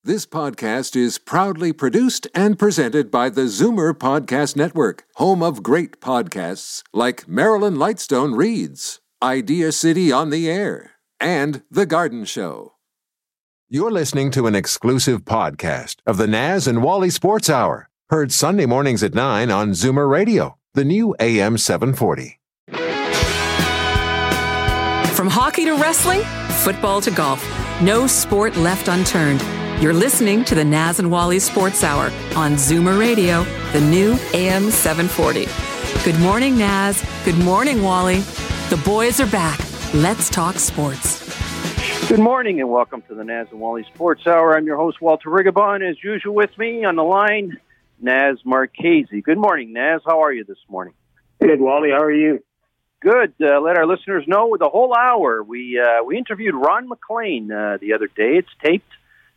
This podcast is proudly produced and presented by the Zoomer Podcast Network, home of great podcasts like Marilyn Lightstone Reads, Idea City on the Air, and The Garden Show. You're listening to an exclusive podcast of the Naz and Wally Sports Hour, heard Sunday mornings at 9 on Zoomer Radio, the new AM 740. From hockey to wrestling, football to golf, no sport left unturned. You're listening to the Naz and Wally Sports Hour on Zoomer Radio, the new AM 740. Good morning, Naz. Good morning, Wally. The boys are back. Let's talk sports. Good morning and welcome to the Naz and Wally Sports Hour. I'm your host, Walter Rigabon. As usual with me on the line, Naz Marchese. Good morning, Naz. How are you this morning? Good, Wally. How are you? Good. Let our listeners know the whole hour. We interviewed Ron MacLean the other day. It's taped.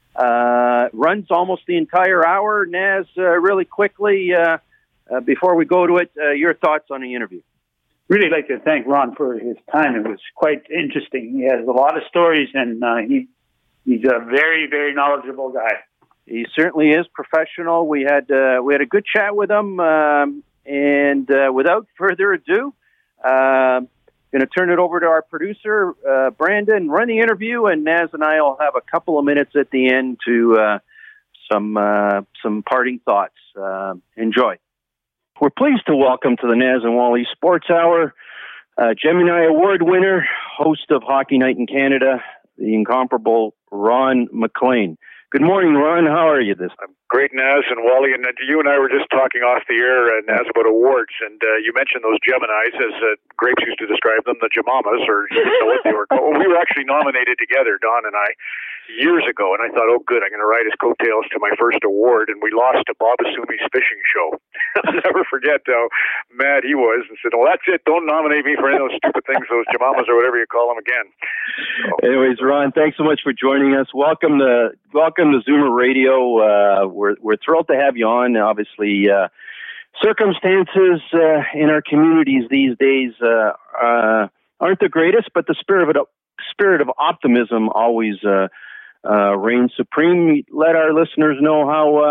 Runs almost the entire hour. Naz, really quickly, before we go to it, your thoughts on the interview. Really like to thank Ron for his time. It was quite interesting. He has a lot of stories, and he's a very, very knowledgeable guy. He certainly is professional. We had a good chat with him, and without further ado, going to turn it over to our producer, Brandon, run the interview, and Naz and I will have a couple of minutes at the end to some parting thoughts. Enjoy. We're pleased to welcome to the Naz and Wally Sports Hour, Gemini Award winner, host of Hockey Night in Canada, the incomparable Ron MacLean. Good morning, Ron. How are you this time? Great, Naz and Wally. And you and I were just talking off the air, Naz, about awards. And you mentioned those Geminis, as Grapes used to describe them, the Jemamas, or you didn't know what they were called. We were actually nominated together, Don and I, years ago. And I thought, oh, good, I'm going to ride his coattails to my first award. And we lost to Bob Asumi's fishing show. I'll never forget how mad he was and said, well, that's it. Don't nominate me for any of those stupid things, those Jemamas or whatever you call them again. So. Anyways, Ron, thanks so much for joining us. Welcome to Zoomer Radio. We're thrilled to have you on. Obviously, circumstances in our communities these days aren't the greatest, but the spirit of optimism always reigns supreme. Let our listeners know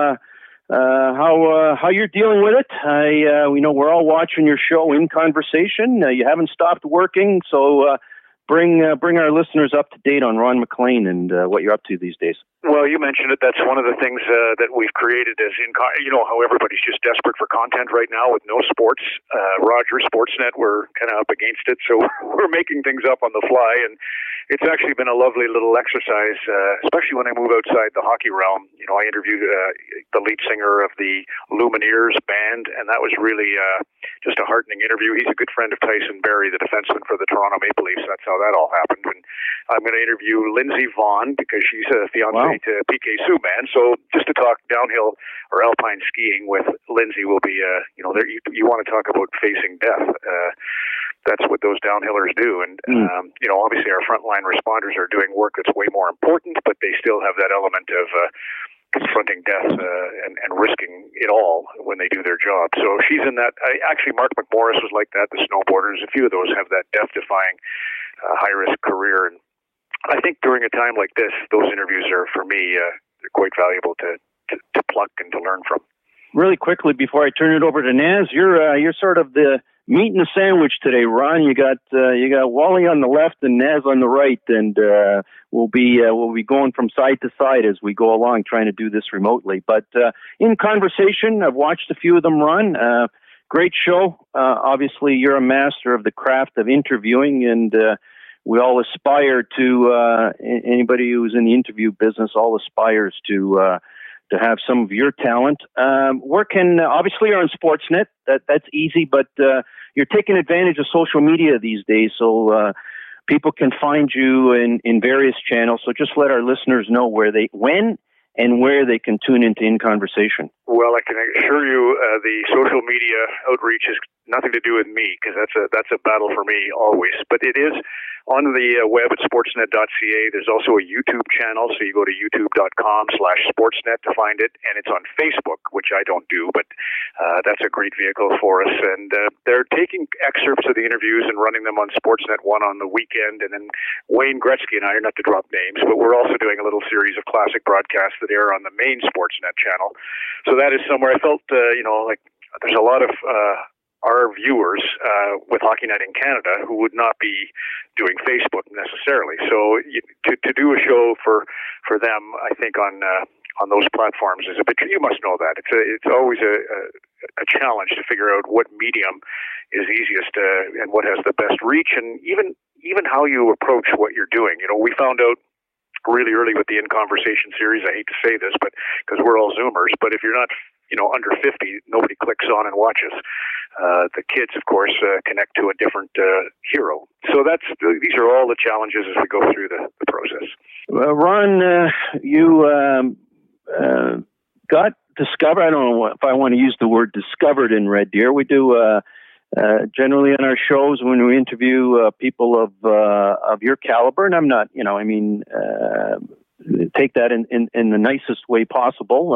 how you're dealing with it. We know we're all watching your show In Conversation. You haven't stopped working, so bring our listeners up to date on Ron MacLean and what you're up to these days. Well, you mentioned it. That's one of the things that we've created as how everybody's just desperate for content right now with no sports. Rogers Sportsnet, we're kind of up against it, so we're making things up on the fly, and it's actually been a lovely little exercise, especially when I move outside the hockey realm. I interviewed the lead singer of the Lumineers band, and that was really just a heartening interview. He's a good friend of Tyson Barrie, the defenseman for the Toronto Maple Leafs. That's how that all happened. And I'm going to interview Lindsey Vonn because she's a fiancée to PK Subban. So just to talk downhill or alpine skiing with Lindsey will be, you want to talk about facing death. That's what those downhillers do. And, obviously our frontline responders are doing work that's way more important, but they still have that element of confronting death and risking it all when they do their job. So she's in that. Actually, Mark McMorris was like that, the snowboarders. A few of those have that death-defying high-risk career. And I think during a time like this, those interviews are, for me, they're quite valuable to pluck and to learn from. Really quickly, before I turn it over to Naz, you're sort of the meat in the sandwich today, Ron. You got Wally on the left and Naz on the right, and we'll be going from side to side as we go along, trying to do this remotely. But In Conversation, I've watched a few of them run. Great show. Obviously, you're a master of the craft of interviewing, and we all aspire to. Anybody who's in the interview business all aspires to have some of your talent. Obviously you're on Sportsnet. That's easy, but you're taking advantage of social media these days, so people can find you in various channels. So just let our listeners know when and where they can tune into In Conversation. Well, I can assure you the social media outreach has nothing to do with me, because that's a battle for me always. But it is on the web at sportsnet.ca. There's also a YouTube channel, so you go to youtube.com/sportsnet to find it, and it's on Facebook, which I don't do, but that's a great vehicle for us. And they're taking excerpts of the interviews and running them on Sportsnet 1 on the weekend, and then Wayne Gretzky and I are, not to drop names, but we're also doing a little series of classic broadcasts that air on the main Sportsnet channel. So that is somewhere I felt, like there's a lot of our viewers with Hockey Night in Canada who would not be doing Facebook necessarily. So to do a show for them, I think on those platforms is a bit. You must know that it's always a challenge to figure out what medium is easiest and what has the best reach, and even how you approach what you're doing. We found out really early with the In Conversation series. I hate to say this, but because we're all Zoomers, but if you're not, under 50, nobody clicks on and watches. The kids, of course, connect to a different hero. So these are all the challenges as we go through the process. Well, Ron, you got discovered. I don't know if I want to use the word discovered in Red Deer. We do generally in our shows when we interview people of your caliber, and I'm not, take that in the nicest way possible.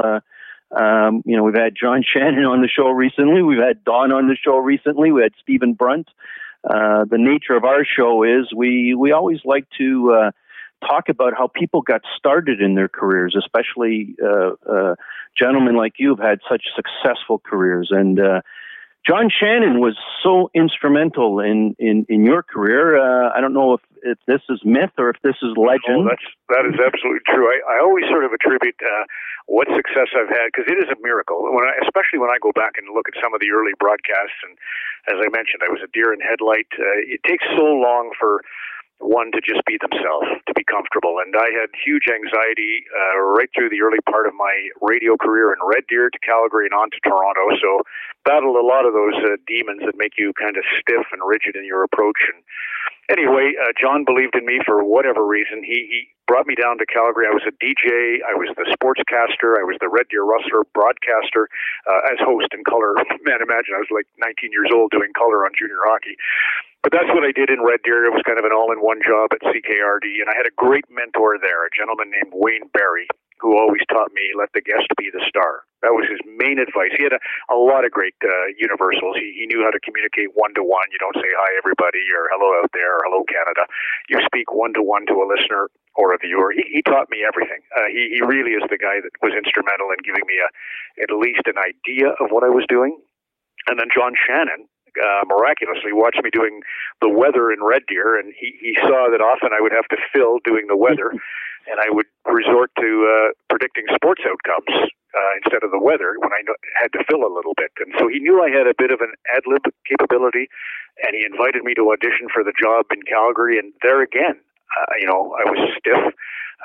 We've had John Shannon on the show recently. We've had Don on the show recently. We had Stephen Brunt. The nature of our show is we always like to talk about how people got started in their careers, especially gentlemen like you have had such successful careers. And John Shannon was so instrumental in your career. I don't know if this is myth or if this is legend. Oh, that is absolutely true. I always sort of attribute what success I've had, because it is a miracle. Especially when I go back and look at some of the early broadcasts, and as I mentioned, I was a deer in headlight. It takes so long for one to just be themselves, to be comfortable. And I had huge anxiety right through the early part of my radio career in Red Deer to Calgary and on to Toronto. So battled a lot of those demons that make you kind of stiff and rigid in your approach. And anyway, John believed in me for whatever reason. He brought me down to Calgary. I was a DJ. I was the sportscaster. I was the Red Deer Rustler broadcaster as host and color. Man, imagine I was like 19 years old doing color on junior hockey. But that's what I did in Red Deer. It was kind of an all-in-one job at CKRD, and I had a great mentor there, a gentleman named Wayne Barry, who always taught me, let the guest be the star. That was his main advice. He had a lot of great universals. He knew how to communicate one-to-one. You don't say hi, everybody, or hello out there, or hello, Canada. You speak one-to-one to a listener or a viewer. He taught me everything. He really is the guy that was instrumental in giving me at least an idea of what I was doing. And then John Shannon miraculously watched me doing the weather in Red Deer, and he saw that often I would have to fill doing the weather, and I would resort to predicting sports outcomes instead of the weather when I had to fill a little bit. And so he knew I had a bit of an ad-lib capability, and he invited me to audition for the job in Calgary, and there again, I was stiff.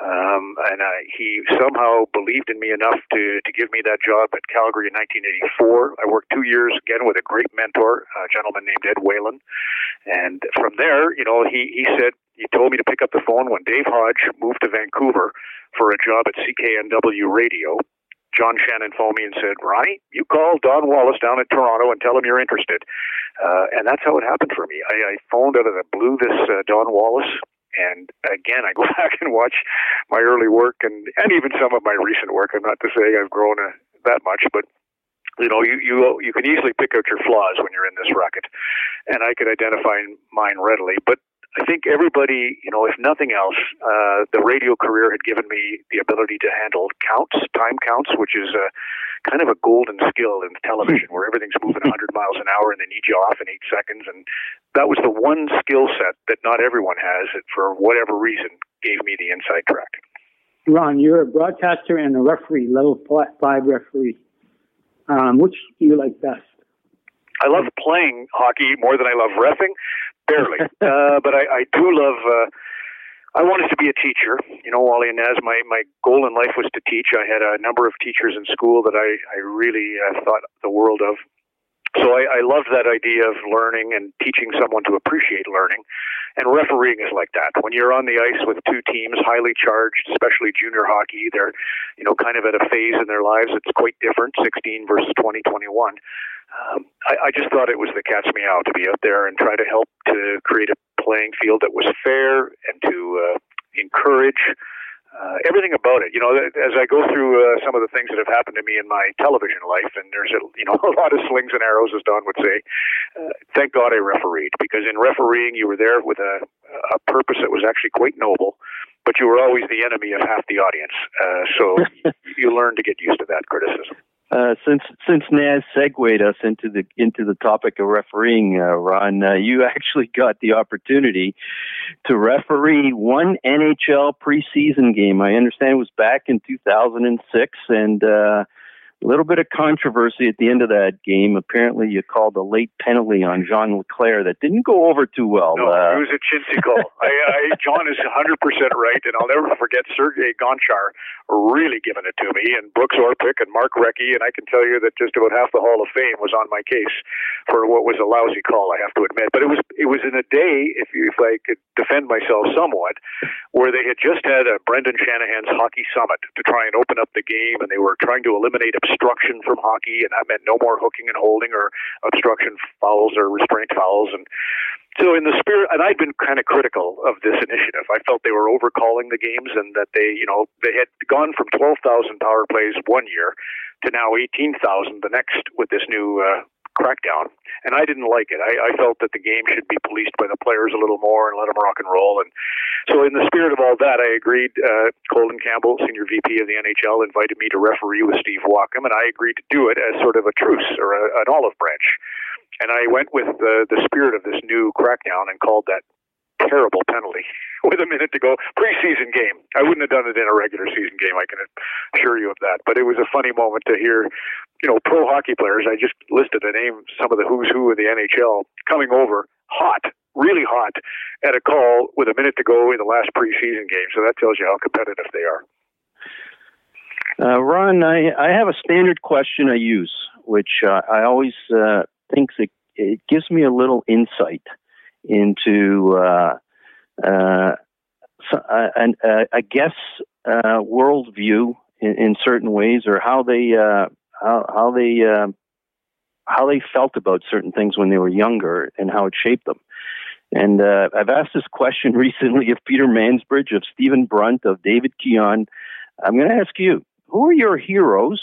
And he somehow believed in me enough to give me that job at Calgary in 1984. I worked 2 years again with a great mentor, a gentleman named Ed Whalen. And from there, he said, he told me to pick up the phone when Dave Hodge moved to Vancouver for a job at CKNW Radio. John Shannon phoned me and said, Ronnie, you call Don Wallace down at Toronto and tell him you're interested. And that's how it happened for me. I phoned out of the blue this Don Wallace. And again, I go back and watch my early work and even some of my recent work. I'm not to say I've grown that much, but you can easily pick out your flaws when you're in this racket, and I could identify mine readily. But I think everybody, if nothing else, the radio career had given me the ability to handle time counts, which is kind of a golden skill in television where everything's moving 100 miles an hour and they need you off in 8 seconds. And that was the one skill set that not everyone has that for whatever reason gave me the inside track. Ron, you're a broadcaster and a referee, level 5 referee. Which do you like best? I love playing hockey more than I love reffing. Barely. But I do love, I wanted to be a teacher. Wally and Naz, my goal in life was to teach. I had a number of teachers in school that I really thought the world of. So I loved that idea of learning and teaching someone to appreciate learning. And refereeing is like that. When you're on the ice with two teams, highly charged, especially junior hockey, they're, kind of at a phase in their lives that's quite different, 16 versus 20, 21. I just thought it was the cat's meow to be out there and try to help to create a playing field that was fair and to encourage everything about it. As I go through some of the things that have happened to me in my television life, and there's a lot of slings and arrows, as Don would say, thank God I refereed, because in refereeing you were there with a purpose that was actually quite noble, but you were always the enemy of half the audience. So you learn to get used to that criticism. Since Naz segued us into the topic of refereeing, Ron, you actually got the opportunity to referee one NHL preseason game. I understand it was back in 2006, and a little bit of controversy at the end of that game. Apparently, you called a late penalty on Jean Leclerc that didn't go over too well. No, it was a chintzy call. John is 100% right, and I'll never forget Sergei Gonchar really giving it to me, and Brooks Orpik and Mark Recchi, and I can tell you that just about half the Hall of Fame was on my case for what was a lousy call, I have to admit. But it was in a day, if I could defend myself somewhat, where they had just had a Brendan Shanahan's Hockey Summit to try and open up the game, and they were trying to eliminate obstruction from hockey, and that meant no more hooking and holding or obstruction fouls or restraint fouls. And so in the spirit, and I'd been kind of critical of this initiative. I felt they were overcalling the games, and that they had gone from 12,000 power plays one year to now 18,000 the next with this new crackdown. And I didn't like it. I felt that the game should be policed by the players a little more and let them rock and roll. And so in the spirit of all that, I agreed. Colin Campbell, senior VP of the NHL, invited me to referee with Steve Wackham, and I agreed to do it as sort of a truce or an olive branch. And I went with the spirit of this new crackdown and called that terrible penalty with a minute to go. Preseason game. I wouldn't have done it in a regular season game, I can assure you of that. But it was a funny moment to hear, pro hockey players, I just listed a name, some of the who's who of the NHL, coming over hot, really hot, at a call with a minute to go in the last preseason game. So that tells you how competitive they are. Ron, I have a standard question I use, which I always think it gives me a little insight into I guess worldview in certain ways, or how they felt about certain things when they were younger and how it shaped them. And I've asked this question recently of Peter Mansbridge, of Stephen Brunt, of David Keon. I'm going to ask you, who are your heroes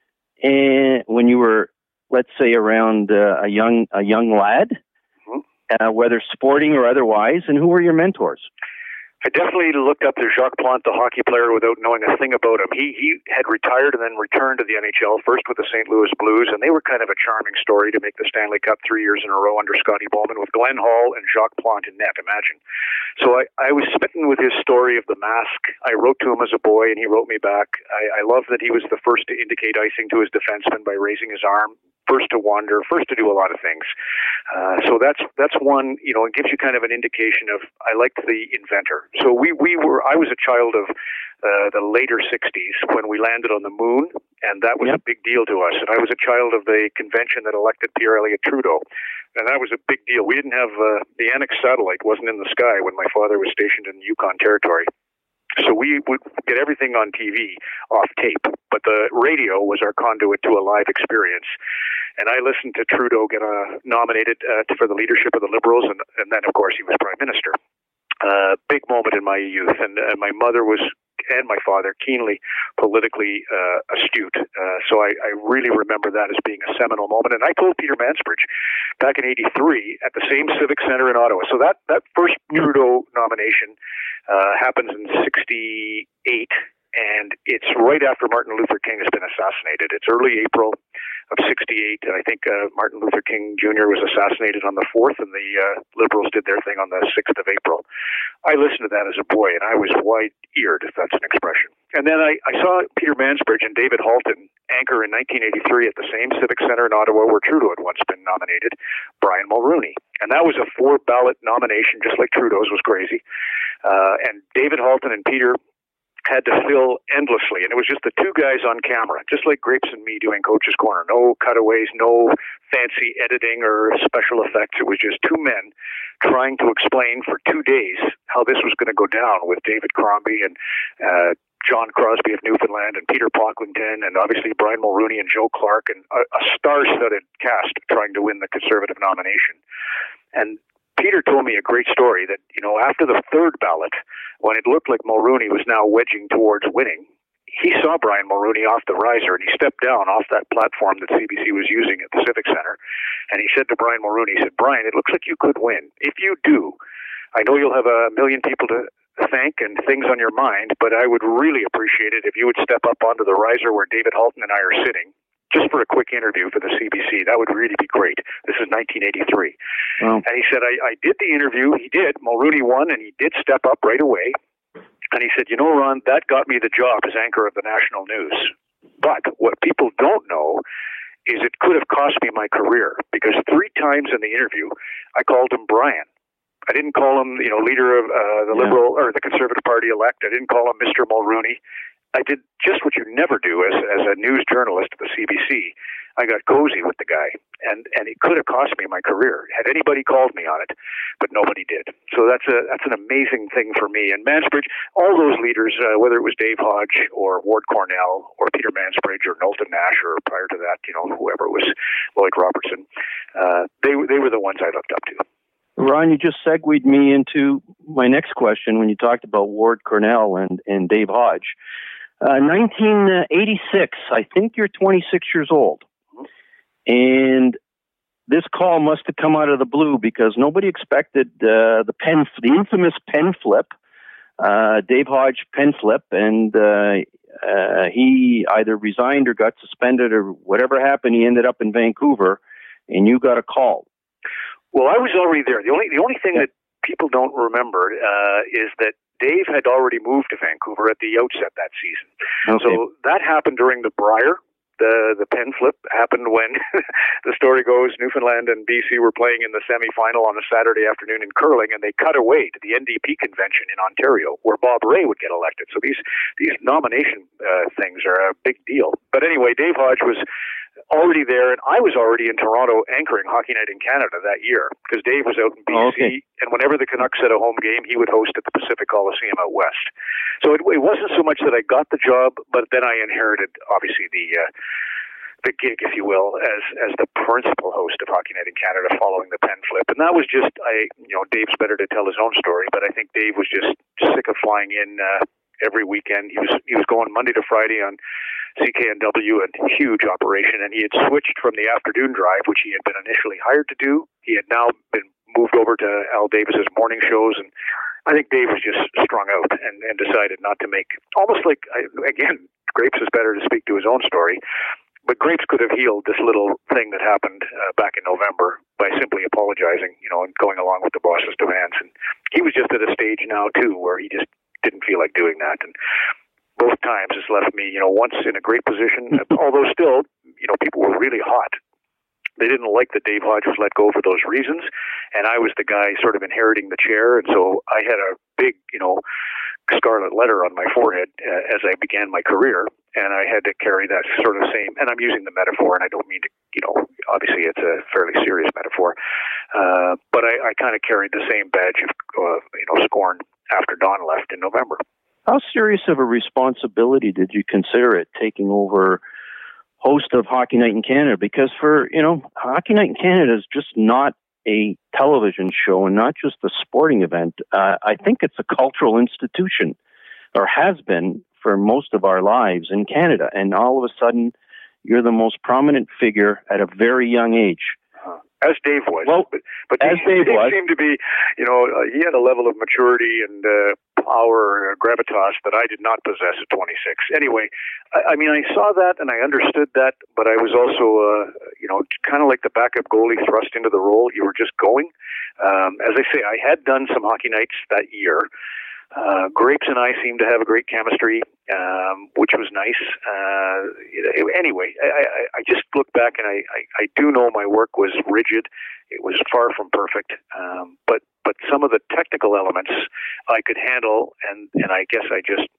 when you were, let's say, around a young lad, whether sporting or otherwise, and who were your mentors? I definitely looked up to Jacques Plante, the hockey player, without knowing a thing about him. He had retired and then returned to the NHL, first with the St. Louis Blues, and they were kind of a charming story to make the Stanley Cup 3 years in a row under Scotty Bowman, with Glenn Hall and Jacques Plante in net, imagine. So I was smitten with his story of the mask. I wrote to him as a boy, and he wrote me back. I love that he was the first to indicate icing to his defenseman by raising his arm, first to wander, first to do a lot of things. So that's one, it gives you kind of an indication of, I liked the inventor. So I was a child of the later 60s when we landed on the moon, and that was a big deal to us. And I was a child of the convention that elected Pierre Elliott Trudeau, and that was a big deal. We didn't have, the Annex satellite wasn't in the sky when my father was stationed in the Yukon Territory. So we would get everything on TV off tape, but the radio was our conduit to a live experience. And I listened to Trudeau get nominated for the leadership of the Liberals, and then, of course, he was Prime Minister. Big moment in my youth, and my mother and my father keenly politically astute. So I really remember that as being a seminal moment. And I told Peter Mansbridge back in '83 at the same Civic Center in Ottawa. So that first Trudeau nomination happens in '68, and it's right after Martin Luther King has been assassinated. It's early April of '68, and I think Martin Luther King Jr. was assassinated on the 4th, and the Liberals did their thing on the 6th of April. I listened to that as a boy, and I was wide-eared, if that's an expression. And then I saw Peter Mansbridge and David Halton anchor in 1983 at the same Civic Center in Ottawa where Trudeau had once been nominated, Brian Mulrooney. And that was a 4-ballot nomination, just like Trudeau's was crazy. And David Halton and Peter had to fill endlessly, and it was just the two guys on camera, just like Grapes and me doing Coach's Corner. No cutaways, no fancy editing or special effects. It was just two men trying to explain for 2 days how this was going to go down with David Crombie and John Crosby of Newfoundland and Peter Pocklington and obviously Brian Mulrooney and Joe Clark and a star-studded cast trying to win the Conservative nomination. And Peter told me a great story that, after the third ballot, when it looked like Mulrooney was now wedging towards winning, he saw Brian Mulrooney off the riser, and he stepped down off that platform that CBC was using at the Civic Center. And he said to Brian Mulrooney, he said, "Brian, it looks like you could win. If you do, I know you'll have 1 million people to thank and things on your mind, but I would really appreciate it if you would step up onto the riser where David Halton and I are sitting, just for a quick interview for the CBC. That would really be great." This is 1983. Wow. And he said, I did the interview. He did. Mulrooney won, and he did step up right away. And he said, Ron, that got me the job as anchor of the national news. But what people don't know is it could have cost me my career, because 3 times in the interview, I called him Brian. I didn't call him, leader of the Liberal or the Conservative Party elect. I didn't call him Mr. Mulrooney. I did just what you never do as a news journalist at the CBC. I got cozy with the guy, and it could have cost me my career had anybody called me on it, but nobody did. So that's an amazing thing for me. And Mansbridge, all those leaders, whether it was Dave Hodge or Ward Cornell or Peter Mansbridge or Knowlton Nash or prior to that, whoever it was, Lloyd Robertson, they were the ones I looked up to. Ron, you just segued me into my next question when you talked about Ward Cornell and Dave Hodge. 1986, I think you're 26 years old. And this call must have come out of the blue because nobody expected the infamous pen flip, Dave Hodge pen flip, and he either resigned or got suspended or whatever happened. He ended up in Vancouver, and you got a call. Well, I was already there. The only thing that people don't remember is that Dave had already moved to Vancouver at the outset that season. Okay. So that happened during the Brier. The pen flip happened when, the story goes, Newfoundland and BC were playing in the semifinal on a Saturday afternoon in curling, and they cut away to the NDP convention in Ontario, where Bob Rae would get elected. So these nomination things are a big deal. But anyway, Dave Hodge was already there, and I was already in Toronto anchoring Hockey Night in Canada that year, because Dave was out in BC, and whenever the Canucks had a home game, he would host at the Pacific Coliseum out west. So it wasn't so much that I got the job, but then I inherited, obviously, the gig, if you will, as the principal host of Hockey Night in Canada following the pen flip. And that was just, Dave's better to tell his own story, but I think Dave was just sick of flying in every weekend. He was going Monday to Friday on CKNW, a huge operation, and he had switched from the afternoon drive, which he had been initially hired to do. He had now been moved over to Al Davis's morning shows, and I think Dave was just strung out and decided not to make, almost like, again, Grapes is better to speak to his own story, but Grapes could have healed this little thing that happened back in November by simply apologizing, and going along with the boss's demands. And he was just at a stage now, too, where he just didn't feel like doing that. And both times it's left me, once in a great position, although still, people were really hot. They didn't like that Dave Hodge was let go for those reasons, and I was the guy sort of inheriting the chair, and so I had a big, scarlet letter on my forehead as I began my career, and I had to carry that sort of same, and I'm using the metaphor, and I don't mean to, obviously it's a fairly serious metaphor, but I kind of carried the same badge of, scorn after Don left in November. How serious of a responsibility did you consider it, taking over host of Hockey Night in Canada? Because Hockey Night in Canada is just not a television show and not just a sporting event. I think it's a cultural institution, or has been for most of our lives in Canada. And all of a sudden, you're the most prominent figure at a very young age. As Dave was. Well, but as Dave was, seemed to be, he had a level of maturity and power and gravitas that I did not possess at 26. Anyway, I saw that and I understood that, but I was also, kind of like the backup goalie thrust into the role. You were just going. As I say, I had done some hockey nights that year. Grapes and I seemed to have a great chemistry, which was nice. Anyway, I just look back and I do know my work was rigid. It was far from perfect. But some of the technical elements I could handle, and I guess I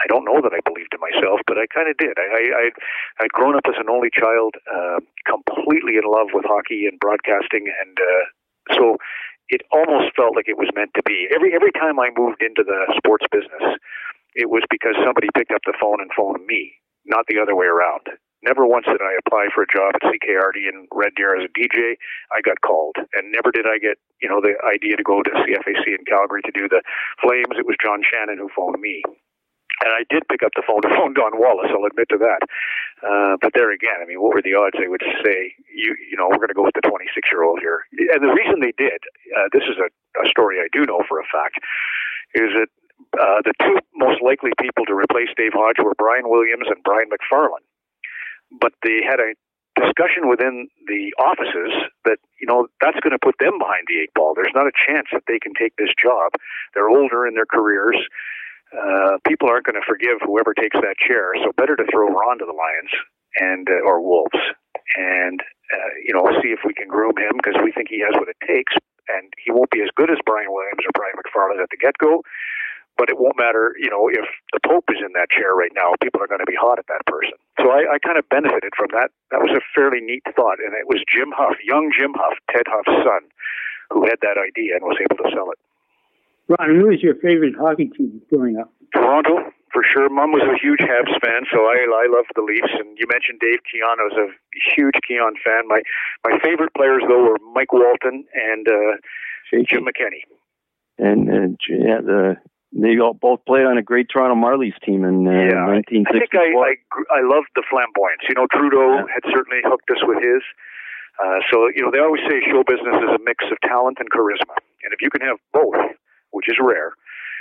I don't know that I believed in myself, but I kind of did. I'd grown up as an only child, completely in love with hockey and broadcasting, and so it almost felt like it was meant to be. Every time I moved into the sports business, it was because somebody picked up the phone and phoned me, not the other way around. Never once did I apply for a job at CKRD in Red Deer as a DJ. I got called, and never did I get, the idea to go to CFAC in Calgary to do the Flames. It was John Shannon who phoned me. And I did pick up the phone to phone Don Wallace, I'll admit to that. But there again, I mean, what were the odds they would say, we're going to go with the 26-year-old here? And the reason they did, this is a story I do know for a fact, is that the two most likely people to replace Dave Hodge were Brian Williams and Brian McFarlane. But they had a discussion within the offices that, that's going to put them behind the eight ball. There's not a chance that they can take this job. They're older in their careers. People aren't going to forgive whoever takes that chair, so better to throw Ron to the Lions or Wolves and, see if we can groom him, because we think he has what it takes, and he won't be as good as Brian Williams or Brian McFarlane at the get-go. But it won't matter, if the Pope is in that chair right now, people are going to be hot at that person. So I kind of benefited from that. That was a fairly neat thought. And it was Jim Huff, young Jim Huff, Ted Huff's son, who had that idea and was able to sell it. Ron, who was your favorite hockey team growing up? Toronto, for sure. Mom was a huge Habs fan, so I loved the Leafs. And you mentioned Dave Keon. I was a huge Keon fan. My favorite players, though, were Mike Walton and Jim McKinney. And they all both played on a great Toronto Marlies team in 1964. I think I loved the flamboyance. Trudeau had certainly hooked us with his. So they always say show business is a mix of talent and charisma. And if you can have both, which is rare,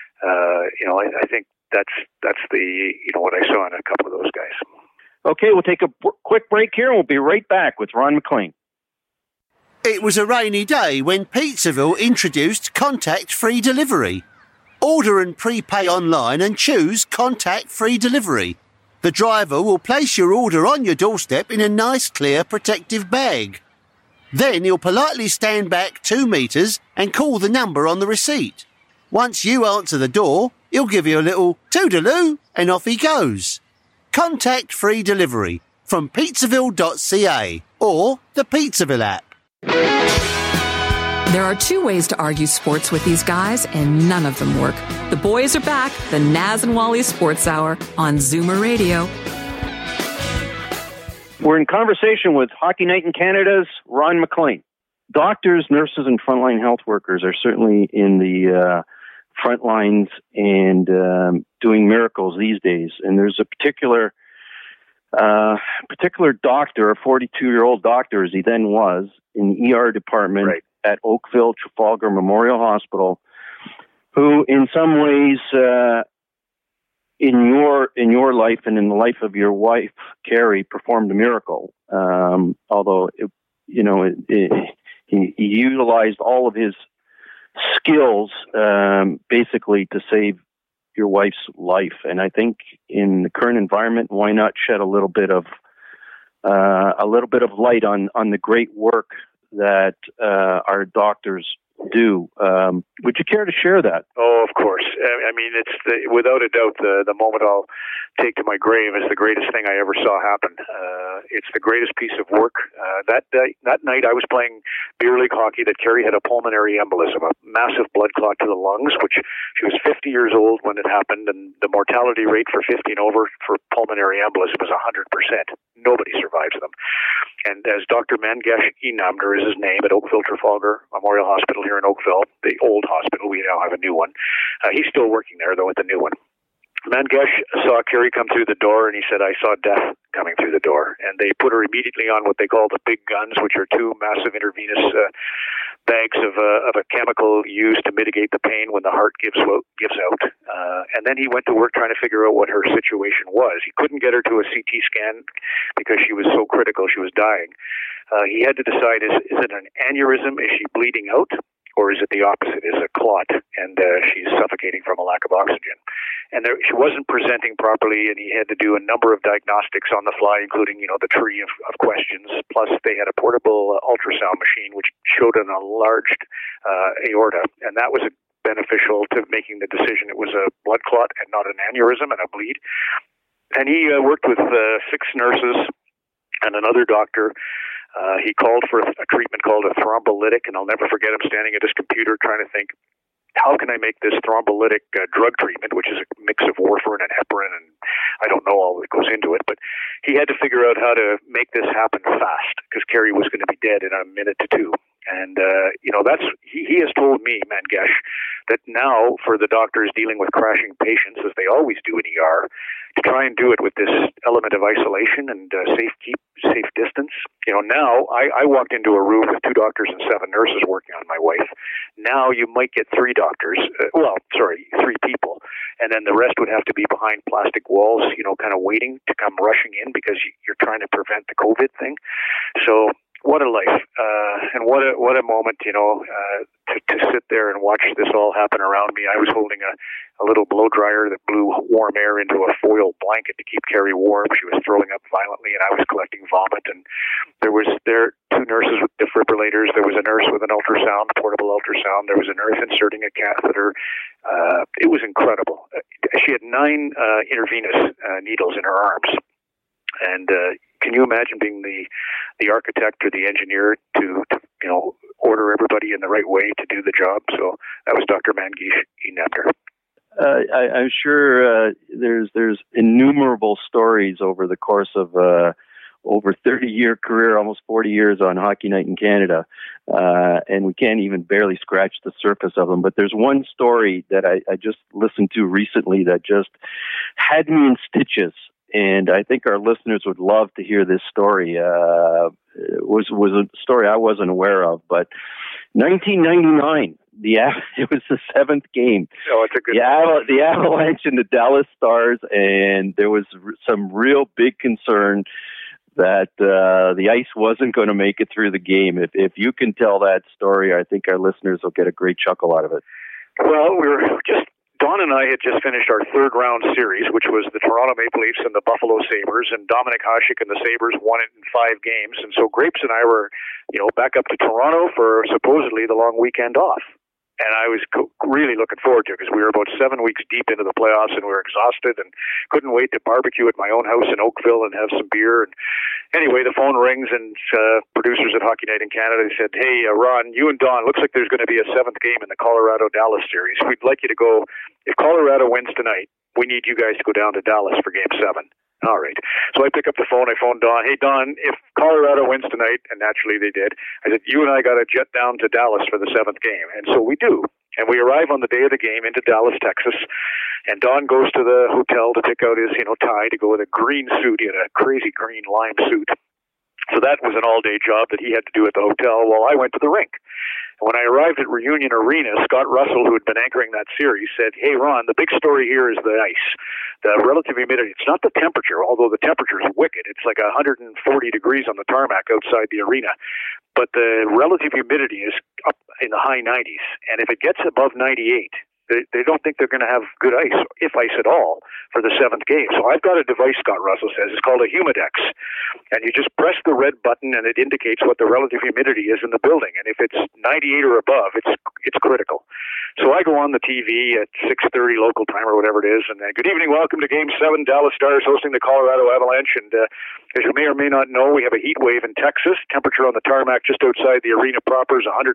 I think that's the what I saw in a couple of those guys. Okay, we'll take a quick break here, and we'll be right back with Ron MacLean. It was a rainy day when Pizzaville introduced contact-free delivery. Order and prepay online and choose contact-free delivery. The driver will place your order on your doorstep in a nice, clear, protective bag. Then he'll politely stand back 2 meters and call the number on the receipt. Once you answer the door, he'll give you a little toodaloo and off he goes. Contact-free delivery from pizzaville.ca or the Pizzaville app. There are 2 ways to argue sports with these guys, and none of them work. The boys are back, the Naz and Wally Sports Hour on Zoomer Radio. We're in conversation with Hockey Night in Canada's Ron MacLean. Doctors, nurses, and frontline health workers are certainly in the front lines and doing miracles these days. And there's a particular doctor, a 42-year-old doctor, as he then was, in the ER department, right, at Oakville Trafalgar Memorial Hospital, who in some ways, in your life and in the life of your wife, Carrie, performed a miracle. Although, he utilized all of his skills, basically to save your wife's life. And I think in the current environment, why not shed a little bit of light on the great work that our doctors do. Would you care to share that? Oh, of course. I mean, it's without a doubt the moment I'll take to my grave is the greatest thing I ever saw happen. It's the greatest piece of work. That night I was playing beer league hockey that Carrie had a pulmonary embolism, a massive blood clot to the lungs, which she was 50 years old when it happened, and the mortality rate for 50 and over for pulmonary embolism is 100%. Nobody survives them. And as Dr. Mangesh Inamdar is his name at Oakville Trafalgar Memorial Hospital here in Oakville, the old hospital, we now have a new one. He's still working there, though, at the new one. Mangesh saw Carrie come through the door, and he said, I saw death coming through the door. And they put her immediately on what they call the big guns, which are 2 massive intravenous bags of a chemical used to mitigate the pain when the heart gives out. And then he went to work trying to figure out what her situation was. He couldn't get her to a CT scan because she was so critical, she was dying. He had to decide, is it an aneurysm? Is she bleeding out? Or is it the opposite? Is it a clot and she's suffocating from a lack of oxygen? And she wasn't presenting properly, and he had to do a number of diagnostics on the fly, including, the tree of questions. Plus, they had a portable ultrasound machine which showed an enlarged aorta, and that was beneficial to making the decision it was a blood clot and not an aneurysm and a bleed. And he worked with 6 nurses and another doctor. He called for a treatment called a thrombolytic, and I'll never forget him standing at his computer trying to think, how can I make this thrombolytic drug treatment, which is a mix of warfarin and heparin, and I don't know all that goes into it, but he had to figure out how to make this happen fast, because Kerry was going to be dead in a minute to two. And, that's, he has told me, Mangesh, that now for the doctors dealing with crashing patients, as they always do in ER, to try and do it with this element of isolation and safe distance. Now I walked into a room with 2 doctors and 7 nurses working on my wife. Now you might get 3 doctors, 3 people, and then the rest would have to be behind plastic walls, kind of waiting to come rushing in because you're trying to prevent the COVID thing. So what a life, and what a moment, to sit there and watch this all happen around me. I was holding a little blow dryer that blew warm air into a foil blanket to keep Kerry warm. She was throwing up violently, and I was collecting vomit. And there 2 nurses with defibrillators. There was a nurse with an ultrasound, portable ultrasound. There was a nurse inserting a catheter. It was incredible. She had 9 intravenous needles in her arms. And can you imagine being the architect or the engineer to order everybody in the right way to do the job? So that was Dr. Mangesh E. Nebner. I'm sure there's innumerable stories over the course of over 30-year career, almost 40 years on Hockey Night in Canada, and we can't even barely scratch the surface of them. But there's one story that I just listened to recently that just had me in stitches. And I think our listeners would love to hear this story. It was a story I wasn't aware of, but 1999, it was the 7th game. Oh, it's a good the Avalanche and the Dallas Stars, and there was some real big concern that the ice wasn't going to make it through the game. If you can tell that story, I think our listeners will get a great chuckle out of it. Well, Don and I had just finished our 3rd round series, which was the Toronto Maple Leafs and the Buffalo Sabres, and Dominic Hasek and the Sabres won it in 5 games. And so Grapes and I were, back up to Toronto for supposedly the long weekend off. And I was really looking forward to it because we were about 7 weeks deep into the playoffs and we were exhausted and couldn't wait to barbecue at my own house in Oakville and have some beer. And anyway, the phone rings and producers at Hockey Night in Canada, they said, hey, Ron, you and Don, looks like there's going to be a 7th game in the Colorado-Dallas series. We'd like you to go. If Colorado wins tonight, we need you guys to go down to Dallas for Game 7. All right. So I pick up the phone. I phone Don. Hey, Don, if Colorado wins tonight, and naturally they did, I said, you and I got to jet down to Dallas for the 7th game. And so we do. And we arrive on the day of the game into Dallas, Texas. And Don goes to the hotel to pick out his, tie to go with a green suit. He had a crazy green lime suit. So that was an all-day job that he had to do at the hotel while I went to the rink. When I arrived at Reunion Arena, Scott Russell, who had been anchoring that series, said, hey, Ron, the big story here is the ice, the relative humidity. It's not the temperature, although the temperature is wicked. It's like 140 degrees on the tarmac outside the arena. But the relative humidity is up in the high 90s. And if it gets above 98, they don't think they're going to have good ice, if ice at all, for the 7th game. So I've got a device, Scott Russell says. It's called a Humidex. And you just press the red button, and it indicates what the relative humidity is in the building. And if it's 98 or above, it's critical. So I go on the TV at 6:30 local time or whatever it is, and good evening, welcome to Game 7, Dallas Stars hosting the Colorado Avalanche. And as you may or may not know, we have a heat wave in Texas. Temperature on the tarmac just outside the arena proper is 140,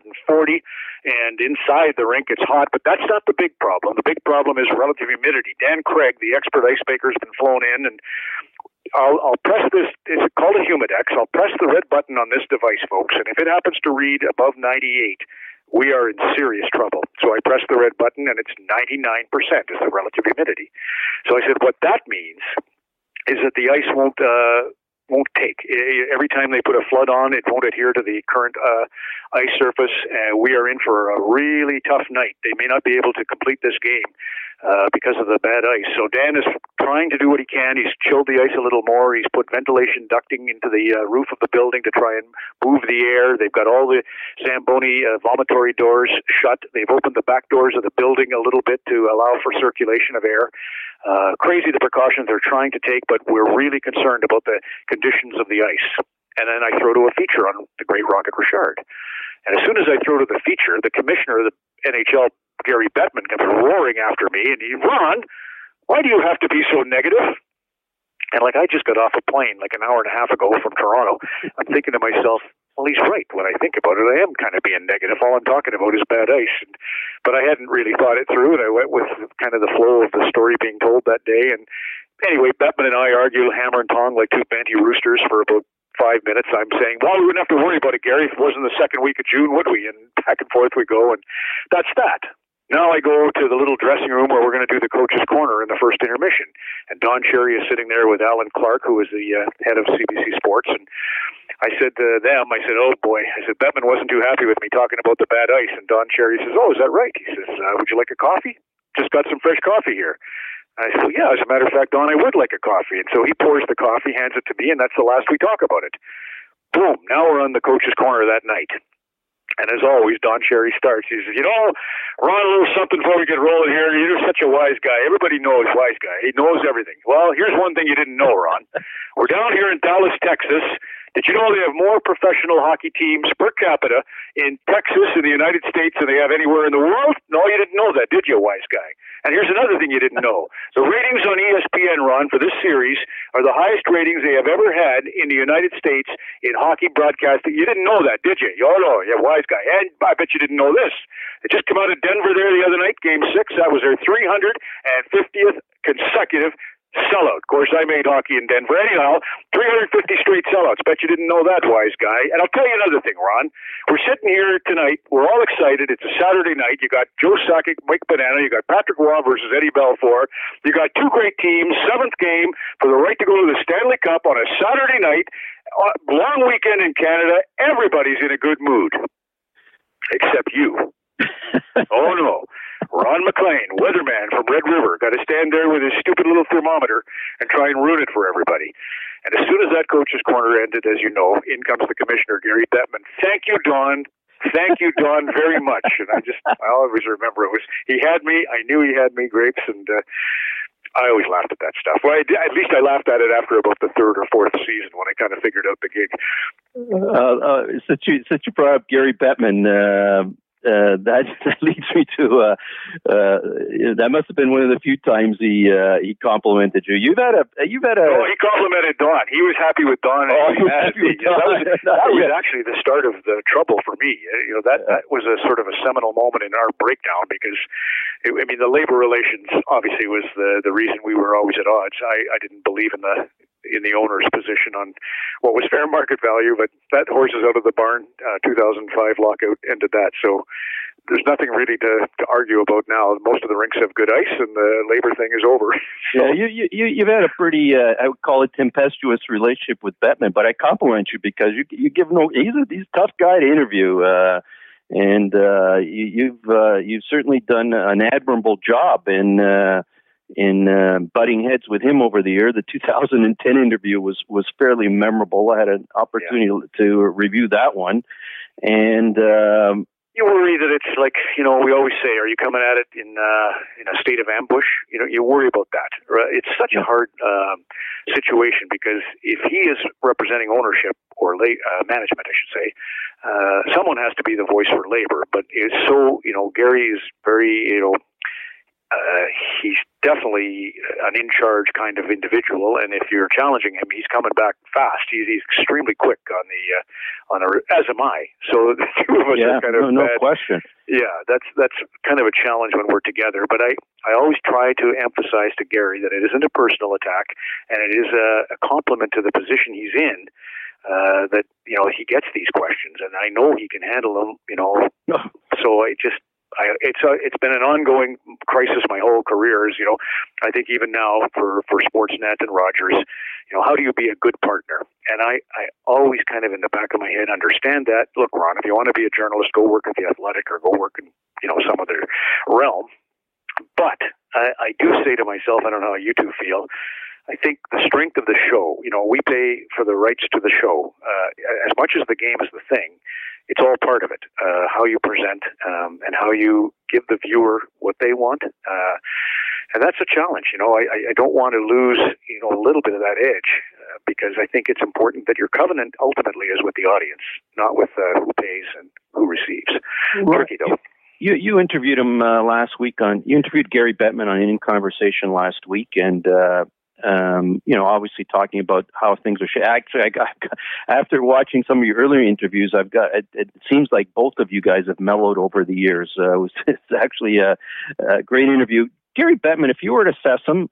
and inside the rink it's hot, but that's not the big problem. The big problem is relative humidity. Dan Craig, the expert ice maker, has been flown in, and I'll press this, it's called a Humidex. I'll press the red button on this device, folks, and if it happens to read above 98, we are in serious trouble. So I press the red button, and it's 99% is the relative humidity. So I said, what that means is that the ice won't take. Every time they put a flood on, it won't adhere to the current ice surface. We are in for a really tough night. They may not be able to complete this game because of the bad ice. So Dan is trying to do what he can. He's chilled the ice a little more. He's put ventilation ducting into the roof of the building to try and move the air. They've got all the Zamboni vomitory doors shut. They've opened the back doors of the building a little bit to allow for circulation of air. Crazy the precautions they're trying to take, but we're really concerned about the conditions of the ice. And then I throw to a feature on the great Rocket Richard. And as soon as I throw to the feature, the commissioner of the NHL Gary Bettman comes roaring after me, and Ron, why do you have to be so negative? And like, I just got off a plane like an hour and a half ago from Toronto. I'm thinking to myself, well, he's right. When I think about it, I am kind of being negative. All I'm talking about is bad ice. But I hadn't really thought it through, and I went with kind of the flow of the story being told that day. And anyway, Bettman and I argue hammer and tong like two banty roosters for about 5 minutes. I'm saying, well, we wouldn't have to worry about it, Gary, if it wasn't the second week of June, would we? And back and forth we go, and that's that. Now I go to the little dressing room where we're going to do the coach's corner in the first intermission. And Don Cherry is sitting there with Alan Clark, who is the head of CBC Sports. And I said to them, oh boy, I said, Bettman wasn't too happy with me talking about the bad ice. And Don Cherry says, oh, is that right? He says, would you like a coffee? Just got some fresh coffee here. I said, well, yeah, as a matter of fact, Don, I would like a coffee. And so he pours the coffee, hands it to me, and that's the last we talk about it. Boom, now we're on the coach's corner that night. And as always, Don Cherry starts. He says, Ron, a little something before we get rolling here. You're such a wise guy. Everybody knows wise guy. He knows everything. Well, here's one thing you didn't know, Ron. We're down here in Dallas, Texas. Did you know they have more professional hockey teams per capita in Texas in the United States than they have anywhere in the world? No, you didn't know that, did you, wise guy? And here's another thing you didn't know. The ratings on ESPN, Ron, for this series are the highest ratings they have ever had in the United States in hockey broadcasting. You didn't know that, did you? Oh, no, yeah, wise guy. And I bet you didn't know this. It just came out of Denver there the other night, Game 6. That was their 350th consecutive sellout. Of course, I made hockey in Denver. Anyhow, 350 straight sellouts. Bet you didn't know that, wise guy. And I'll tell you another thing, Ron. We're sitting here tonight. We're all excited. It's a Saturday night. You got Joe Sakic, Mike Banana. You got Patrick Roy versus Eddie Belfour. You got two great teams. 7th game for the right to go to the Stanley Cup on a Saturday night. Long weekend in Canada. Everybody's in a good mood. Except you. Oh, no. Ron MacLean, weatherman from Red River, got to stand there with his stupid little thermometer and try and ruin it for everybody. And as soon as that coach's corner ended, as you know, in comes the commissioner, Gary Bettman. Thank you, Don. Thank you, Don, very much. And I always remember he had me. I knew he had me, Grapes, and I always laughed at that stuff. Well, at least I laughed at it after about the 3rd or 4th season when I kind of figured out the gig. Since you brought up Gary Bettman, that leads me to that must have been one of the few times he complimented you. You've had a. Oh, he complimented Don. He was happy with Don. Oh, he was happy with Don. That was actually the start of the trouble for me. That was a sort of a seminal moment in our breakdown because, the labor relations obviously was the reason we were always at odds. I didn't believe in the owner's position on what was fair market value, but that horse is out of the barn. 2005 lockout ended that. So there's nothing really to argue about now. Most of the rinks have good ice, and the labor thing is over. So, yeah, you've had a pretty, I would call it tempestuous relationship with Bettman, but I compliment you because you give he's a tough guy to interview, and you've certainly done an admirable job in butting heads with him over the year. The 2010 interview was fairly memorable. I had an opportunity to review that one, and you worry that it's like, we always say, are you coming at it in a state of ambush? You worry about that. Right? It's such a hard situation because if he is representing ownership or management, I should say, someone has to be the voice for labor. But it's so, Gary is very, he's definitely an in-charge kind of individual, and if you're challenging him, he's coming back fast. He's extremely quick as am I. So the two of us are kind of no question. Yeah, that's kind of a challenge when we're together. But I always try to emphasize to Gary that it isn't a personal attack, and it is a compliment to the position he's in. That he gets these questions, and I know he can handle them. So it's been an ongoing crisis my whole career. I think even now for Sportsnet and Rogers, how do you be a good partner? And I always kind of in the back of my head understand that. Look, Ron, if you want to be a journalist, go work at The Athletic or go work in some other realm. But I do say to myself, I don't know how you two feel. I think the strength of the show, we pay for the rights to the show. As much as the game is the thing, it's all part of it. How you present and how you give the viewer what they want. And that's a challenge. I don't want to lose, a little bit of that edge because I think it's important that your covenant ultimately is with the audience, not with who pays and who receives. Tricky though. You interviewed him last week you interviewed Gary Bettman on In Conversation last week, and obviously talking about how things are. Actually, I got, after watching some of your earlier interviews, it seems like both of you guys have mellowed over the years. It's actually a great interview. Gary Bettman, if you were to assess him,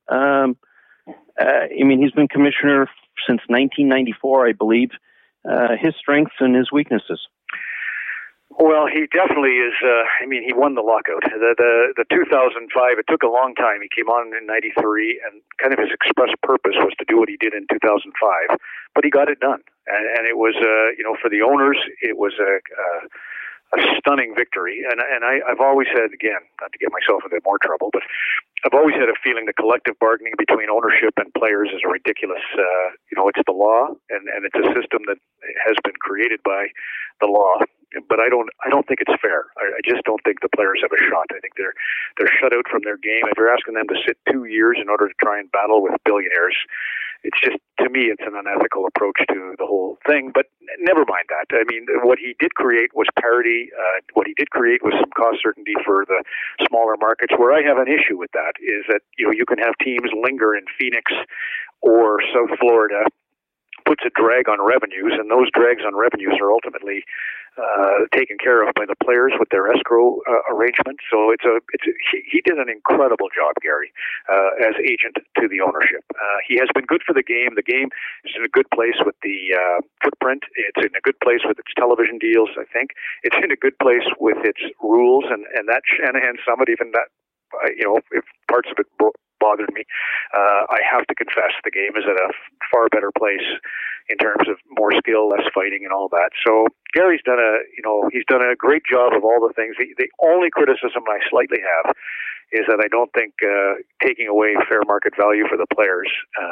he's been commissioner since 1994, I believe. His strengths and his weaknesses. Well, he definitely is. He won the lockout. The 2005. It took a long time. He came on in '93, and kind of his express purpose was to do what he did in 2005. But he got it done, and it was, for the owners, it was a stunning victory. And I've always said, again, not to get myself into more trouble, but I've always had a feeling the collective bargaining between ownership and players is a ridiculous. It's the law, and it's a system that has been created by the law. But I don't think it's fair. I just don't think the players have a shot. I think they're shut out from their game. If you're asking them to sit 2 years in order to try and battle with billionaires, it's just, to me, it's an unethical approach to the whole thing. But never mind that. What he did create was parity. What he did create was some cost certainty for the smaller markets. Where I have an issue with that is that you can have teams linger in Phoenix or South Florida, puts a drag on revenues, and those drags on revenues are ultimately taken care of by the players with their escrow arrangement. So he did an incredible job, Gary, as agent to the ownership. He has been good for the game. The game is in a good place with the footprint. It's in a good place with its television deals, I think. It's in a good place with its rules, and that Shanahan Summit, even that, if parts of it bothered me, I have to confess the game is at a far better place in terms of more skill, less fighting, and all that. So Gary's done a great job of all the things. The only criticism I slightly have is that I don't think taking away fair market value for the players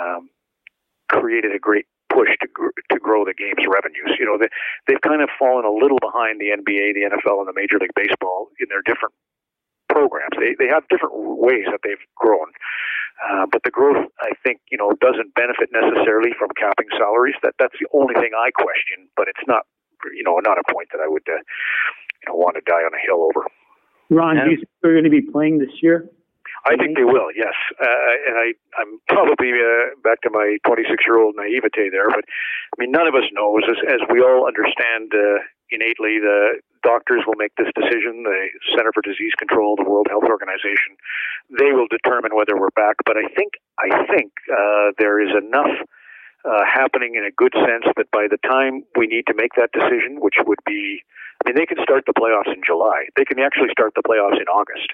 created a great push to grow the game's revenues. They've kind of fallen a little behind the NBA, the NFL, and the Major League Baseball in their different programs. They have different ways that they've grown, but the growth, I think, doesn't benefit necessarily from capping salaries. That's the only thing I question, but it's not, not a point that I would, want to die on a hill over. Ron, do you think they're going to be playing this year? I think they will, yes. And I'm probably back to my 26-year-old naivete there, but none of us knows. As we all understand innately, the doctors will make this decision. The Center for Disease Control, the World Health Organization, they will determine whether we're back. But I think there is enough happening in a good sense that by the time we need to make that decision, which would be, they can start the playoffs in July. They can actually start the playoffs in August.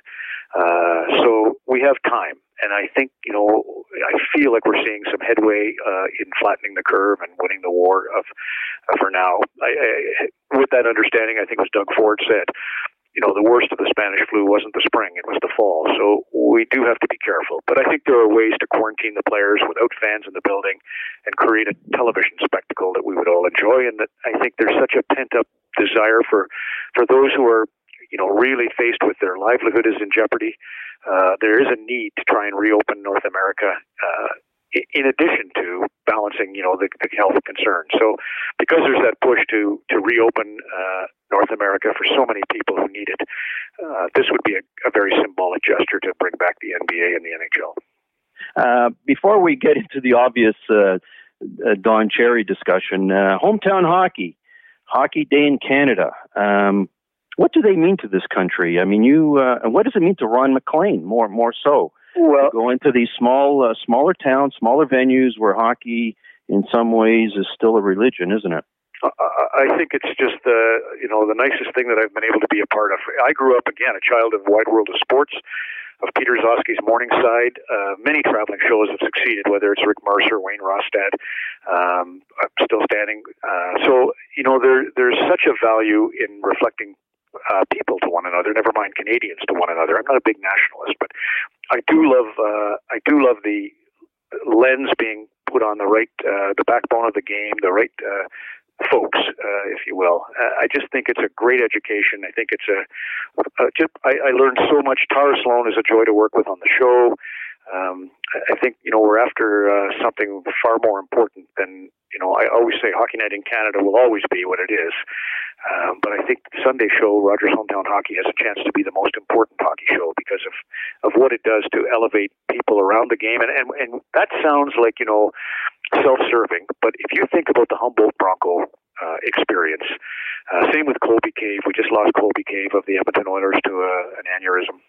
So we have time. And I think, I feel like we're seeing some headway in flattening the curve and winning the war for now. With that understanding, I think as Doug Ford said, the worst of the Spanish flu wasn't the spring, it was the fall. So we do have to be careful. But I think there are ways to quarantine the players without fans in the building and create a television spectacle that we would all enjoy. And that I think there's such a pent-up desire for those who are, really faced with their livelihood is in jeopardy. There is a need to try and reopen North America in addition to balancing, the health concerns. So because there's that push to reopen North America for so many people who need it, this would be a very symbolic gesture to bring back the NBA and the NHL. Before we get into the obvious Don Cherry discussion, hometown Hockey Day in Canada. What do they mean to this country? What does it mean to Ron MacLean more so? Well, go into these smaller towns, smaller venues where hockey, in some ways, is still a religion, isn't it? I think it's just the nicest thing that I've been able to be a part of. I grew up, again, a child of Wide World of Sports, of Peter Zosky's Morningside. Many traveling shows have succeeded, whether it's Rick Mercer, Wayne Rostad, still standing. So there's such a value in reflecting people to one another, never mind Canadians to one another. I'm not a big nationalist, but I do love the lens being put on the backbone of the game, the right folks, if you will. I just think it's a great education. I think it's I learned so much. Tara Sloan is a joy to work with on the show. I think, we're after something far more important than, I always say Hockey Night in Canada will always be what it is. But I think the Sunday show, Rogers Hometown Hockey, has a chance to be the most important hockey show because of what it does to elevate people around the game. And that sounds like, self-serving. But if you think about the Humboldt Bronco experience, same with Colby Cave. We just lost Colby Cave of the Edmonton Oilers to an aneurysm.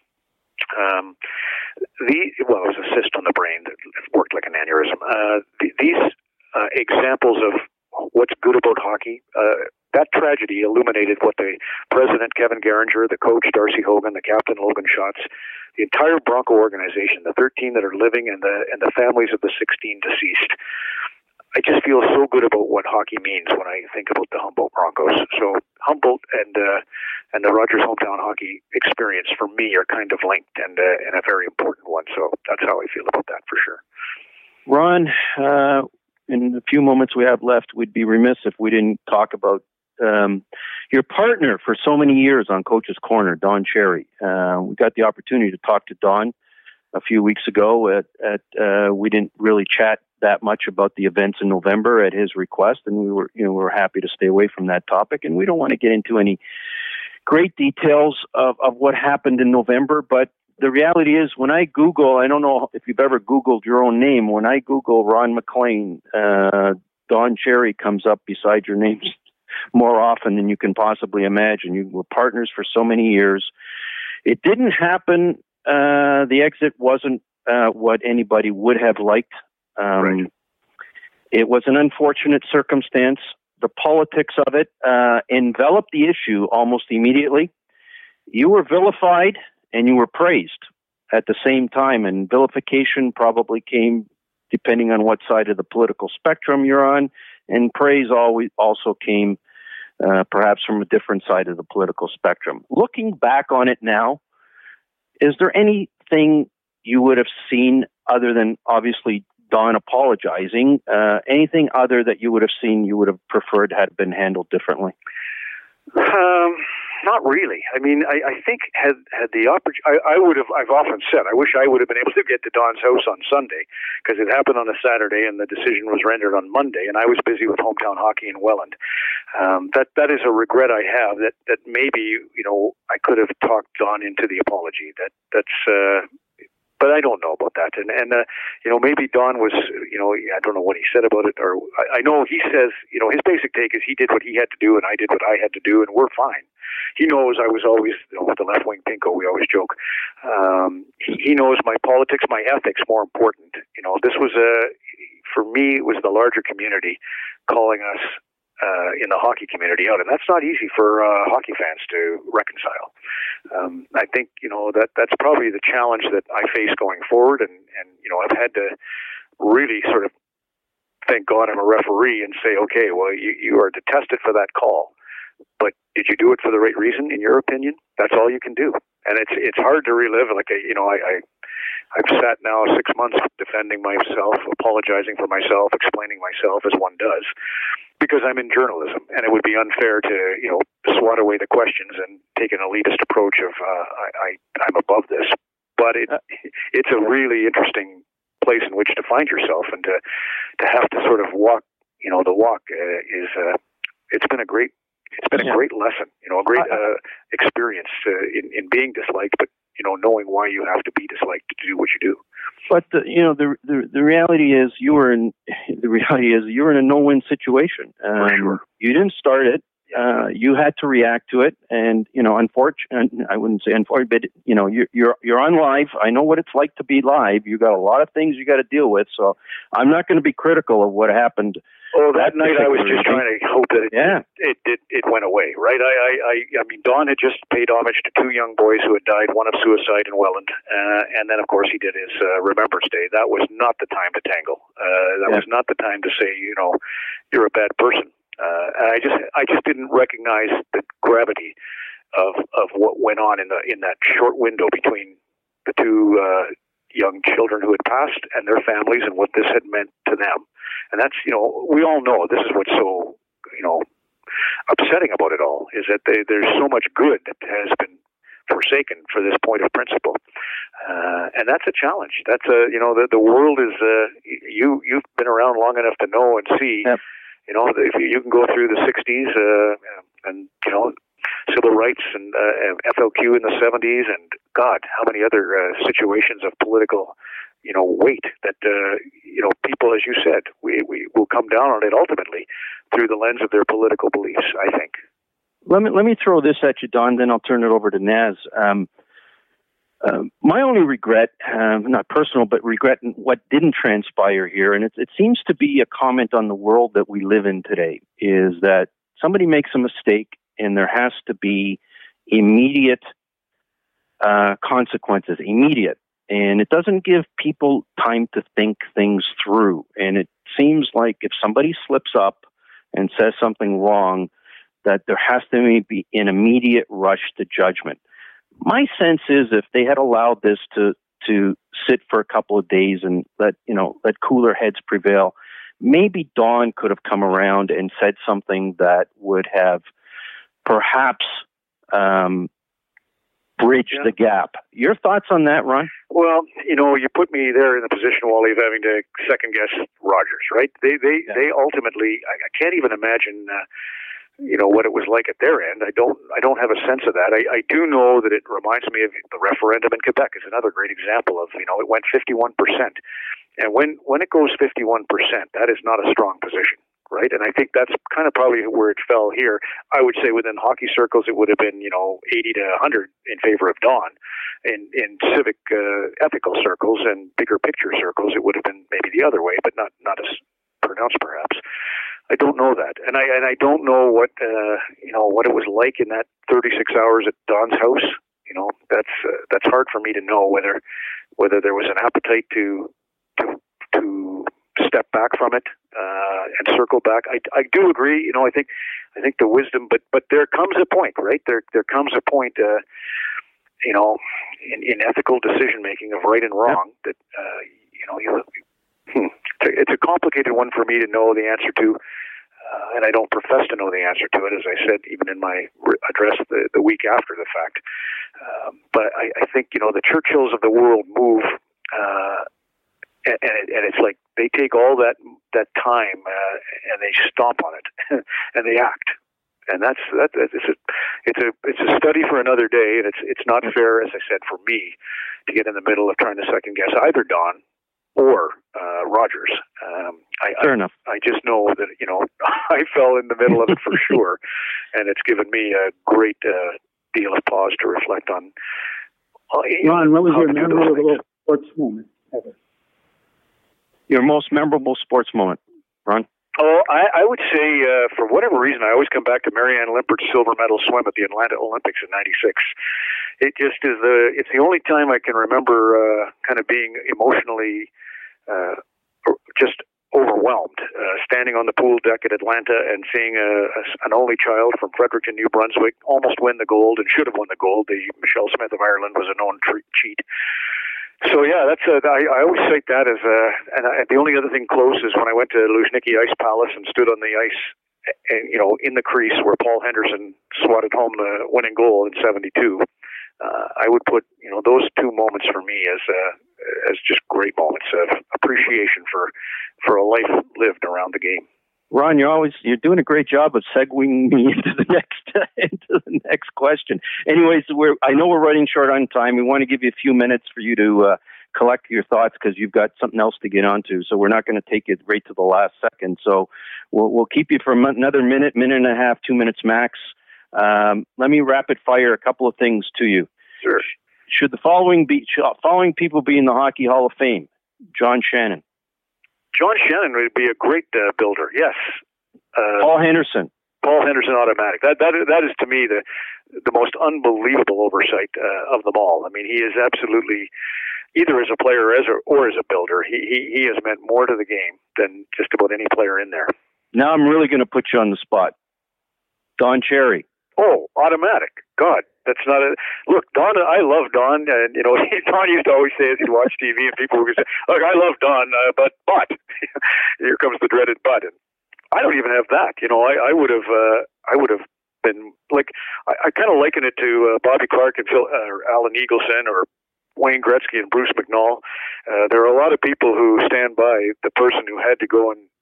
It was a cyst on the brain that worked like an aneurysm. These examples of what's good about hockey, that tragedy illuminated what the president, Kevin Geringer, the coach, Darcy Hogan, the captain, Logan Schatz, the entire Bronco organization, the 13 that are living, and the families of the 16 deceased. I just feel so good about what hockey means when I think about the Humboldt Broncos. So Humboldt and the Rogers Hometown Hockey experience for me are kind of linked and a very important one. So that's how I feel about that for sure. Ron, in the few moments we have left, we'd be remiss if we didn't talk about your partner for so many years on Coach's Corner, Don Cherry. We got the opportunity to talk to Don a few weeks ago. We didn't really chat that much about the events in November at his request, and we were happy to stay away from that topic. And we don't want to get into any great details of what happened in November, but the reality is, when I Google, I don't know if you've ever Googled your own name, when I Google Ron MacLean, Don Cherry comes up beside your name more often than you can possibly imagine. You were partners for so many years. It didn't happen. The exit wasn't what anybody would have liked. Right. It was an unfortunate circumstance. The politics of it enveloped the issue almost immediately. You were vilified and you were praised at the same time, and vilification probably came depending on what side of the political spectrum you're on, and praise also came perhaps from a different side of the political spectrum. Looking back on it now, is there anything you would have seen other than obviously Don apologizing, anything other that you would have seen you would have preferred had been handled differently? Not really. I mean, I think had the opportunity, I've often said, I wish I would have been able to get to Don's house on Sunday, because it happened on a Saturday and the decision was rendered on Monday, and I was busy with hometown hockey in Welland. That is a regret I have, that maybe, I could have talked Don into the apology. But I don't know about that. And maybe Don was, I don't know what he said about it, or I know he says, his basic take is he did what he had to do and I did what I had to do, and we're fine. He knows I was always, with the left wing pinko, we always joke. He knows my politics, my ethics more important. This was for me, it was the larger community calling us in the hockey community out, and that's not easy for hockey fans to reconcile. I think that's probably the challenge that I face going forward, and I've had to really sort of thank God I'm a referee and say, okay, well, you are detested for that call, but did you do it for the right reason? In your opinion, that's all you can do, and it's hard to relive. I've sat now 6 months defending myself, apologizing for myself, explaining myself as one does, because I'm in journalism, and it would be unfair to swat away the questions and take an elitist approach of I'm above this. But it's a really interesting place in which to find yourself, and to have to sort of walk. The walk is it's been a great lesson. A great experience in being disliked, but knowing why you have to be disliked to do what you do. But the reality is you were in a no-win situation. Sure. You didn't start it. You had to react to it, and unfortunately, I wouldn't say unfortunately, but you're on live. I know what it's like to be live. You got a lot of things you got to deal with. So I'm not going to be critical of what happened. Oh, that night I was just trying to hope that it went away, right? I mean, Don had just paid homage to two young boys who had died, one of suicide in Welland, and then, of course, he did his Remembrance Day. That was not the time to tangle. That was not the time to say, you're a bad person. And I just didn't recognize the gravity of what went on in that short window between the two young children who had passed and their families, and what this had meant to them. And that's, we all know this is what's so, upsetting about it all, is that there's so much good that has been forsaken for this point of principle. And that's a challenge. That's the world is, you've been around long enough to know and see, if you can go through the 60s and civil rights and FLQ in the 70s, and God, how many other situations of political weight that people, as you said, we will come down on it ultimately through the lens of their political beliefs, I think. Let me throw this at you, Don, then I'll turn it over to Naz. My only regret, not personal, but regret in what didn't transpire here, and it seems to be a comment on the world that we live in today, is that somebody makes a mistake and there has to be immediate consequences, immediate. And it doesn't give people time to think things through. And it seems like if somebody slips up and says something wrong, that there has to be an immediate rush to judgment. My sense is if they had allowed this to sit for a couple of days and let cooler heads prevail, maybe Don could have come around and said something that would have perhaps bridge the gap. Your thoughts on that, Ron? Well, you put me there in the position, Wally, of having to second guess Rogers, right? They ultimately, I can't even imagine, what it was like at their end. I don't have a sense of that. I do know that it reminds me of the referendum in Quebec is another great example of, it went 51%. And when it goes 51%, that is not a strong position. Right, and I think that's kind of probably where it fell here. I would say within hockey circles, it would have been 80 to 100 in favor of Don. In civic ethical circles and bigger picture circles, it would have been maybe the other way, but not as pronounced, perhaps. I don't know that, and I don't know what what it was like in that 36 hours at Don's house. That's hard for me to know whether there was an appetite to step back from it and circle back. I do agree. I think the wisdom, but there comes a point, right? There comes a point, in ethical decision making of right and wrong that it's a complicated one for me to know the answer to, and I don't profess to know the answer to it, as I said, even in my address the week after the fact. But I think the Churchills of the world move. And it's like they take all that time and they stomp on it and they act, and it's a study for another day, and it's not fair, as I said, for me to get in the middle of trying to second guess either Don or Rogers. Fair enough. I just know that I fell in the middle of it for sure, and it's given me a great deal of pause to reflect on. Ron, what was your memorable sports moment ever? Your most memorable sports moment, Ron? Oh, I would say, for whatever reason, I always come back to Marianne Limpert's silver medal swim at the Atlanta Olympics in '96. It just is it's the only time I can remember kind of being emotionally just overwhelmed, standing on the pool deck at Atlanta and seeing an only child from Fredericton, New Brunswick, almost win the gold and should have won the gold. Michelle Smith of Ireland was a known cheat. So yeah, that's I always cite that as and the only other thing close is when I went to Luzhniki Ice Palace and stood on the ice, and in the crease where Paul Henderson swatted home the winning goal in '72. I would put those two moments for me as just great moments of appreciation for a life lived around the game. Ron, you're doing a great job of segueing me into the next question. Anyways, I know we're running short on time. We want to give you a few minutes for you to collect your thoughts because you've got something else to get onto. So we're not going to take it right to the last second. So we'll keep you for another minute and a half, 2 minutes max. Let me rapid fire a couple of things to you. Sure. Should the following people be in the Hockey Hall of Fame? John Shannon. John Shannon would be a great builder. Yes. Paul Henderson. Paul Henderson, automatic. That is to me the most unbelievable oversight of them all. I mean, he is absolutely either as a player or as a builder. He has meant more to the game than just about any player in there. Now I'm really going to put you on the spot. Don Cherry. Oh, automatic. God, that's not a look. Don, I love Don, and Don used to always say as he'd watch TV, and people would say, "Look, I love Don, but here comes the dreaded but." And I don't even have that. I would have been like I kind of liken it to Bobby Clark and Alan Eagleson or Wayne Gretzky and Bruce McNall. There are a lot of people who stand by the person who had to go and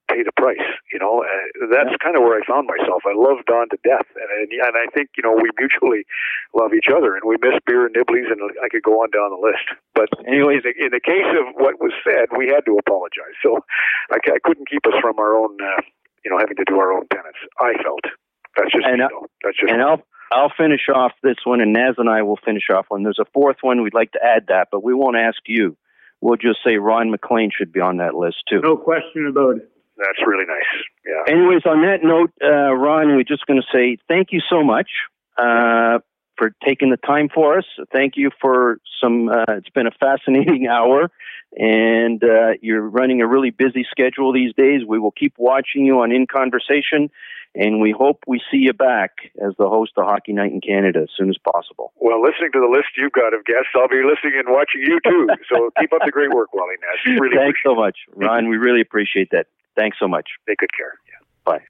pay the price. That's kind of where I found myself. I love Don to death, and I think we mutually love each other, and we miss beer and nibblies, and I could go on down the list. But anyways, in the case of what was said, we had to apologize. So I couldn't keep us from our own, having to do our own penance. I felt that's just That's just. And I'll finish off this one, and Naz and I will finish off one. There's a fourth one. We'd like to add that, but we won't ask you. We'll just say Ron MacLean should be on that list, too. No question about it. That's really nice. Yeah. Anyways, on that note, Ron, we're just going to say thank you so much for taking the time for us. Thank you for it's been a fascinating hour, and you're running a really busy schedule these days. We will keep watching you on In Conversation, and we hope we see you back as the host of Hockey Night in Canada as soon as possible. Well, listening to the list you've got of guests, I'll be listening and watching you too. So keep up the great work, Wally Nash. Really Thanks so much, Ron. We really appreciate that. Thanks so much. Take good care. Yeah. Bye.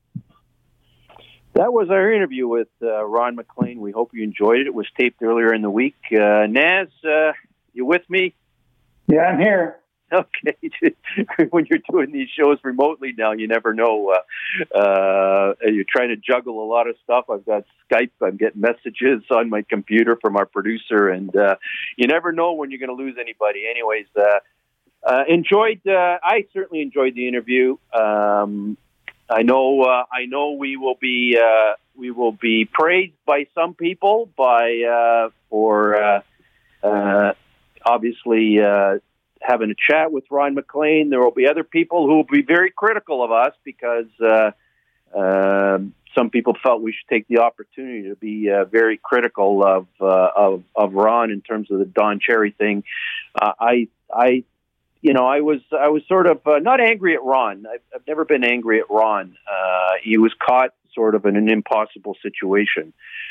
That was our interview with Ron MacLean. We hope you enjoyed it. It was taped earlier in the week. Naz, you with me? Yeah, I'm here. Okay. When you're doing these shows remotely now, you never know. You're trying to juggle a lot of stuff. I've got Skype. I'm getting messages on my computer from our producer, and you never know when you're going to lose anybody. Anyways, I certainly enjoyed the interview. I know we will be praised by some people for obviously having a chat with Ron MacLean. There will be other people who will be very critical of us because some people felt we should take the opportunity to be very critical of Ron in terms of the Don Cherry thing. I was sort of not angry at Ron. I've never been angry at Ron. He was caught sort of in an impossible situation.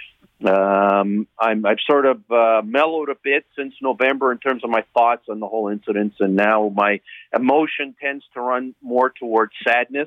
I've sort of mellowed a bit since November in terms of my thoughts on the whole incident, and now my emotion tends to run more towards sadness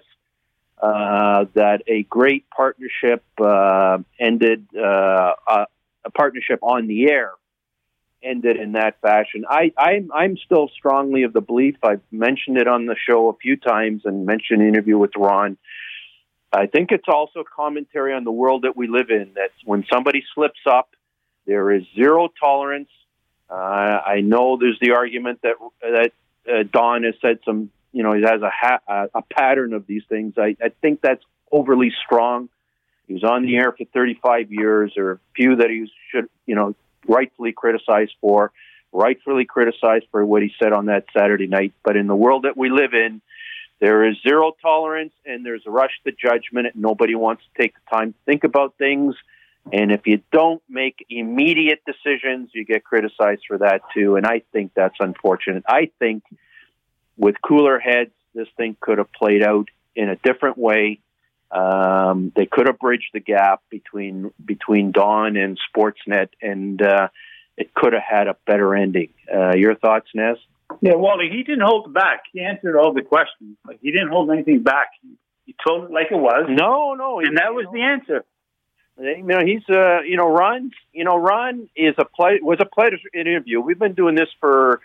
that a great partnership ended, a partnership on the air ended in that fashion. I'm still strongly of the belief, I've mentioned it on the show a few times and mentioned an interview with Ron. I think it's also commentary on the world that we live in, that when somebody slips up, there is zero tolerance. I know there's the argument that Don has said he has a pattern of these things. I think that's overly strong. He was on the air for 35 years. There are a few that he should, rightfully criticized for what he said on that Saturday night. But in the world that we live in, there is zero tolerance, and there's a rush to judgment, and nobody wants to take the time to think about things. And if you don't make immediate decisions, you get criticized for that too. And I think that's unfortunate. I think with cooler heads, this thing could have played out in a different way. They could have bridged the gap between Don and Sportsnet, and it could have had a better ending. Your thoughts, Nez? Yeah, Wally, he didn't hold back. He answered all the questions. Like, he didn't hold anything back. He told it like it was. No. And that was the answer. He's Ron. Ron was a pleasure interview. We've been doing this for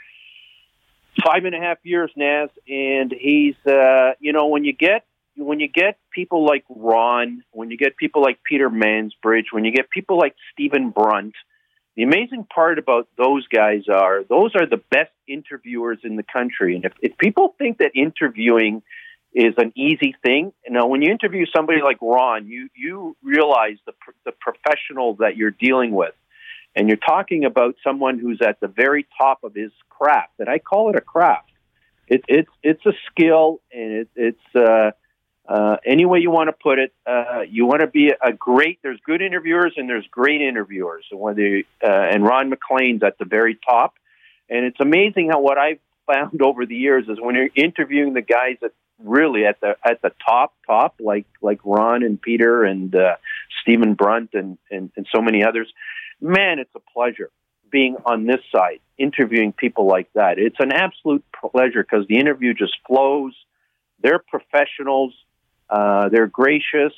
5.5 years, Naz, and he's when you get people like Ron, when you get people like Peter Mansbridge, when you get people like Stephen Brunt, the amazing part about those guys are the best interviewers in the country. And if people think that interviewing is an easy thing, when you interview somebody like Ron, you realize the professional that you're dealing with. And you're talking about someone who's at the very top of his craft. And I call it a craft. It's a skill, and it's any way you want to put it. You want to be there's good interviewers and there's great interviewers. And Ron MacLean's at the very top. And it's amazing how what I've found over the years is when you're interviewing the guys that really at the top, like Ron and Peter and Stephen Brunt and so many others, man, it's a pleasure being on this side, interviewing people like that. It's an absolute pleasure because the interview just flows. They're professionals. They're gracious.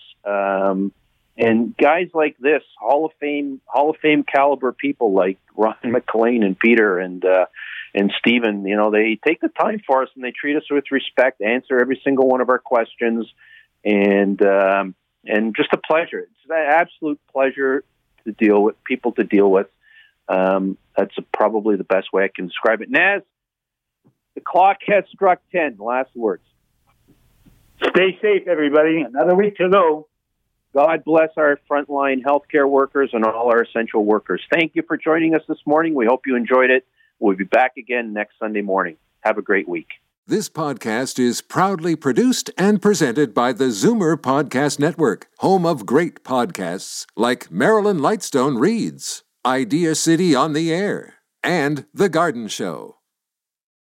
And guys like this, Hall of Fame caliber people like Ron MacLean and Peter and Stephen, they take the time for us and they treat us with respect, answer every single one of our questions, and just a pleasure. It's an absolute pleasure to deal with. That's probably the best way I can describe it. Naz, the clock has struck 10. Last words. Stay safe, everybody. Another week to go. God bless our frontline healthcare workers and all our essential workers. Thank you for joining us this morning. We hope you enjoyed it. We'll be back again next Sunday morning. Have a great week. This podcast is proudly produced and presented by the Zoomer Podcast Network, home of great podcasts like Marilyn Lightstone Reads, Idea City on the Air, and The Garden Show.